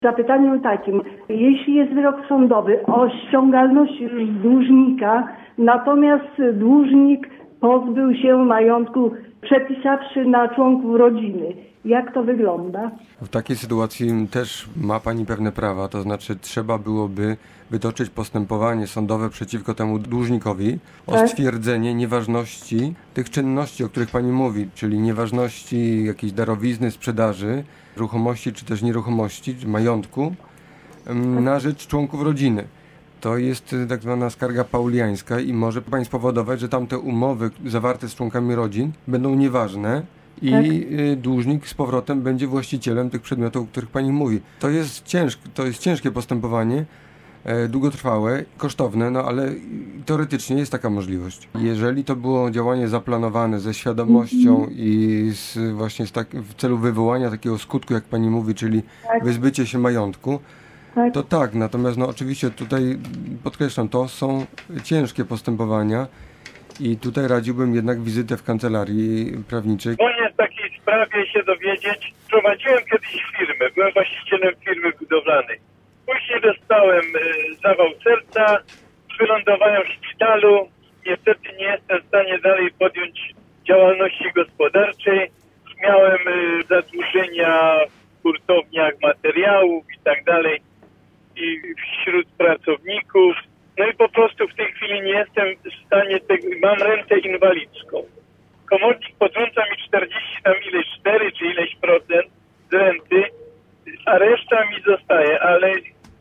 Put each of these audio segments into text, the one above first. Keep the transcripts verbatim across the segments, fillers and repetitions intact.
Zapytaniem takim, jeśli jest wyrok sądowy o ściągalność dłużnika, natomiast dłużnik pozbył się majątku, przepisawszy na członków rodziny, jak to wygląda? W takiej sytuacji też ma Pani pewne prawa, to znaczy trzeba byłoby wytoczyć postępowanie sądowe przeciwko temu dłużnikowi o tak? stwierdzenie nieważności tych czynności, o których Pani mówi, czyli nieważności jakiejś darowizny, sprzedaży, ruchomości czy też nieruchomości, czy majątku tak. na rzecz członków rodziny. To jest tak zwana skarga pauliańska i może Pani spowodować, że tamte umowy zawarte z członkami rodzin będą nieważne i tak. dłużnik z powrotem będzie właścicielem tych przedmiotów, o których Pani mówi. To jest ciężkie, to jest ciężkie postępowanie, e, długotrwałe, kosztowne, no ale teoretycznie jest taka możliwość. Jeżeli to było działanie zaplanowane ze świadomością mm-hmm. i z, właśnie z tak, w celu wywołania takiego skutku, jak Pani mówi, czyli tak. wyzbycie się majątku, tak. to tak. Natomiast no oczywiście tutaj podkreślam, to są ciężkie postępowania. I tutaj radziłbym jednak wizytę w kancelarii prawniczej. Wolnie w takiej sprawie się dowiedzieć. Prowadziłem kiedyś firmę, byłem właścicielem firmy budowlanej. Później dostałem y, zawał serca, wylądowałem w szpitalu. Niestety nie jestem w stanie dalej podjąć działalności gospodarczej. Miałem y, zadłużenia w hurtowniach materiałów i tak dalej. I wśród pracowników. No i po prostu w tej chwili nie jestem w stanie tego, mam rentę inwalidzką. Komornik potrąca mi czterdzieści tam ileś cztery czy ileś procent z renty, a reszta mi zostaje, ale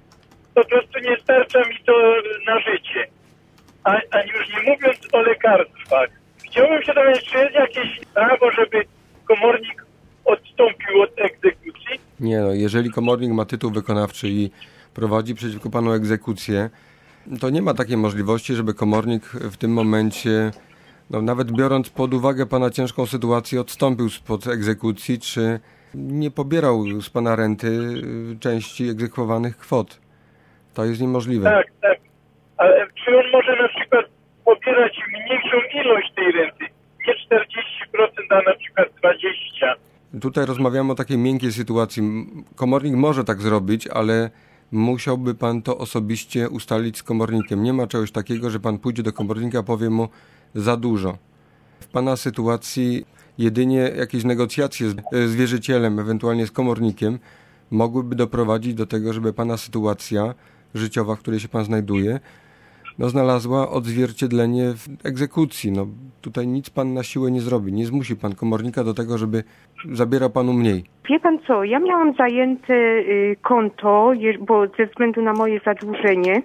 po prostu nie starcza mi to na życie. A, a już nie mówiąc o lekarstwach. Chciałbym się dowiedzieć, czy jest jakieś prawo, żeby komornik odstąpił od egzekucji? Nie no, jeżeli komornik ma tytuł wykonawczy i prowadzi przeciwko panu egzekucję, to nie ma takiej możliwości, żeby komornik w tym momencie, no nawet biorąc pod uwagę pana ciężką sytuację, odstąpił spod egzekucji, czy nie pobierał z pana renty części egzekwowanych kwot. To jest niemożliwe. Tak, tak. Ale czy on może na przykład pobierać mniejszą ilość tej renty? Nie czterdzieści procent, a na przykład dwadzieścia procent. Tutaj rozmawiamy o takiej miękkiej sytuacji. Komornik może tak zrobić, ale musiałby pan to osobiście ustalić z komornikiem. Nie ma czegoś takiego, że pan pójdzie do komornika, powie mu za dużo. W pana sytuacji jedynie jakieś negocjacje z, z wierzycielem, ewentualnie z komornikiem, mogłyby doprowadzić do tego, żeby pana sytuacja życiowa, w której się pan znajduje, no, znalazła odzwierciedlenie w egzekucji. No, tutaj nic pan na siłę nie zrobi. Nie zmusi pan komornika do tego, żeby zabierał panu mniej. Wie pan co, ja miałam zajęte y, konto, je, bo ze względu na moje zadłużenie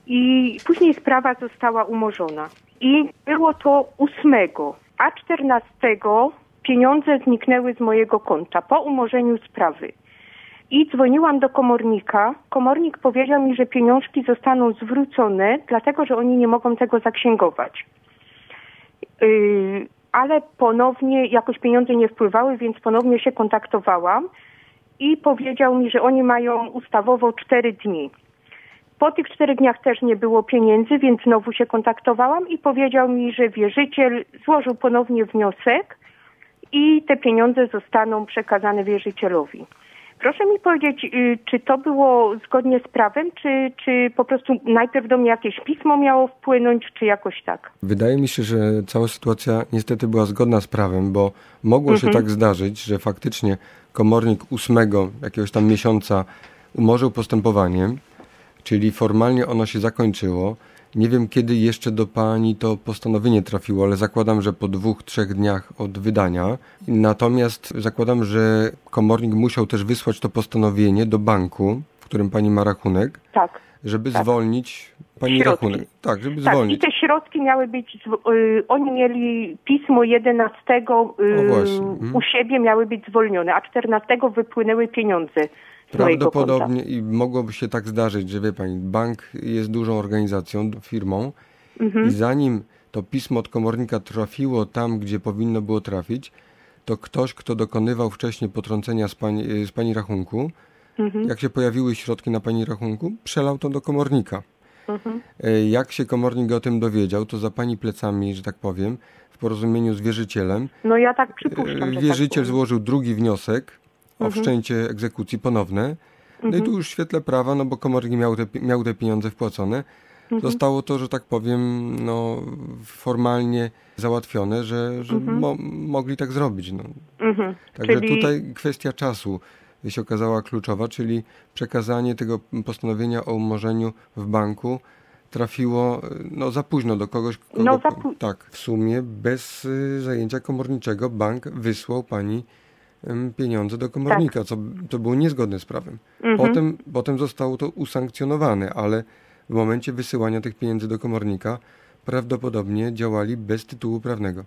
i później sprawa została umorzona. I było to ósmego, a czternastego pieniądze zniknęły z mojego konta po umorzeniu sprawy. I dzwoniłam do komornika. Komornik powiedział mi, że pieniążki zostaną zwrócone, dlatego że oni nie mogą tego zaksięgować. Yy, ale ponownie jakoś pieniądze nie wpływały, więc ponownie się kontaktowałam i powiedział mi, że oni mają ustawowo cztery dni. Po tych czterech dniach też nie było pieniędzy, więc znowu się kontaktowałam i powiedział mi, że wierzyciel złożył ponownie wniosek i te pieniądze zostaną przekazane wierzycielowi. Proszę mi powiedzieć, czy to było zgodnie z prawem, czy, czy po prostu najpierw do mnie jakieś pismo miało wpłynąć, czy jakoś tak? Wydaje mi się, że cała sytuacja niestety była zgodna z prawem, bo mogło mhm. się tak zdarzyć, że faktycznie komornik ósmego jakiegoś tam miesiąca umorzył postępowanie, czyli formalnie ono się zakończyło. Nie wiem, kiedy jeszcze do pani to postanowienie trafiło, ale zakładam, że po dwóch, trzech dniach od wydania. Natomiast zakładam, że komornik musiał też wysłać to postanowienie do banku, w którym pani ma rachunek, tak, żeby tak. zwolnić pani środki. rachunek. Tak, żeby tak, zwolnić. I te środki miały być, yy, oni mieli pismo jedenastego yy, u siebie miały być zwolnione, a czternastego wypłynęły pieniądze. Prawdopodobnie i mogłoby się tak zdarzyć, że wie pani, bank jest dużą organizacją, firmą mhm. i zanim to pismo od komornika trafiło tam, gdzie powinno było trafić, to ktoś, kto dokonywał wcześniej potrącenia z pani, z pani rachunku, mhm. jak się pojawiły środki na pani rachunku, przelał to do komornika. Mhm. Jak się komornik o tym dowiedział, to za pani plecami, że tak powiem, w porozumieniu z wierzycielem, no ja tak przypuszczam, wierzyciel tak złożył drugi wniosek o mhm. wszczęcie egzekucji ponowne, No i tu już w świetle prawa, no bo komornik miał te, miał te pieniądze wpłacone, mhm. zostało to, że tak powiem, no formalnie załatwione, że, że mhm. mo, mogli tak zrobić. No. Mhm. Także czyli... tutaj kwestia czasu się okazała kluczowa, czyli przekazanie tego postanowienia o umorzeniu w banku trafiło no, za późno do kogoś, kogo, no, za pó- tak, w sumie bez y, zajęcia komorniczego bank wysłał pani y, pieniądze do komornika, tak. co to było niezgodne z prawem. Mhm. Potem, potem zostało to usankcjonowane, ale w momencie wysyłania tych pieniędzy do komornika prawdopodobnie działali bez tytułu prawnego.